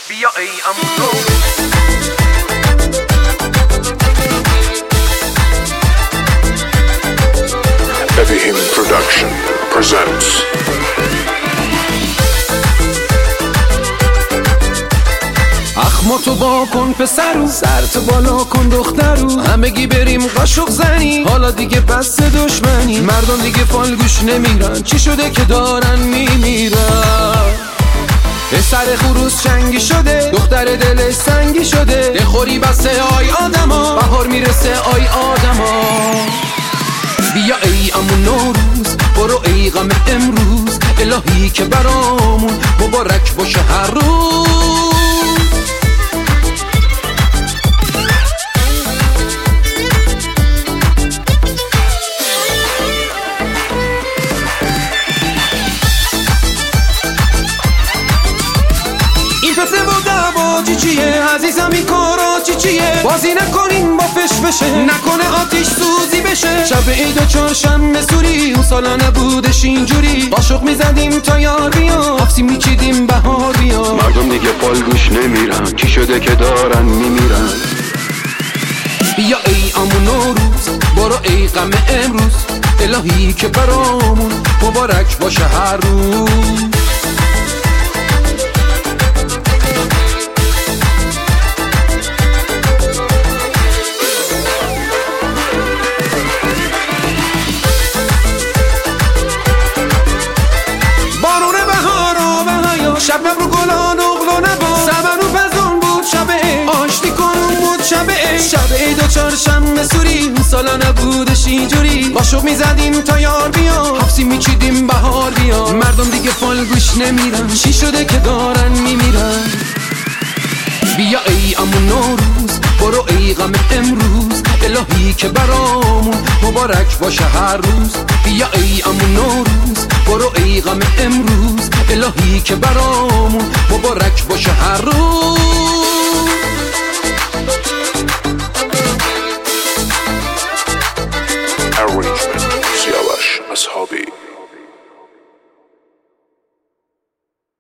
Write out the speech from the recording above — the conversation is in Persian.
بیا ای امونو Heavy Him Production presents اخماتو با کن پسرو، سرتو بالا کن دخترو، همگی بریم قاشق زنی، حالا دیگه بس دشمنی. مردم دیگه فالگوش نمیرن، چی شده که دارن میمیرن؟ سر خروس چنگی شده، دختر دلش سنگی شده، دخوری بسته آی آدما، بهار میرسه آی آدما. بیا ای امون نوروز، برو ای غم امروز، الهی که برامون مبارک باشه هر روز. این فتنه و دعوا چیه عزیزم، این کارا چیه؟ بازی نکنیم با فشفشه، نکنه آتیش سوزی بشه. شب عید و چهارشنبه سوری، اون سالا نبودش اینجوری، قاشق میزدیم تا یار بیا، حفظی میچیدیم بهار بیا. مردم دیگه فالگوش نمیرن، چی شده که دارن میمیرن؟ بیا ای امون نوروز، برو ای غم امروز، الهی که برامون مبارک باشه هر روز. شب رو گلان اغلا نبا، سبن و پزون بود شب عید، آشتی کنون بود شب عید. شب عید و چهارشنبه سوری، اون سالا نبودش اینجوری، قاشق میزدیم تا یار بیا، حفظی میچیدیم بهار بیا. مردم دیگه فالگوش نمیرن، چی شده که دارن میمیرن؟ بیا ای امون نوروز، برو ای غم امروز، الهی که برامون مبارک باشه هر روز. بیا ای امون نوروز، برو ای غم امروز، الهی که برامون مبارک باشه هر روز.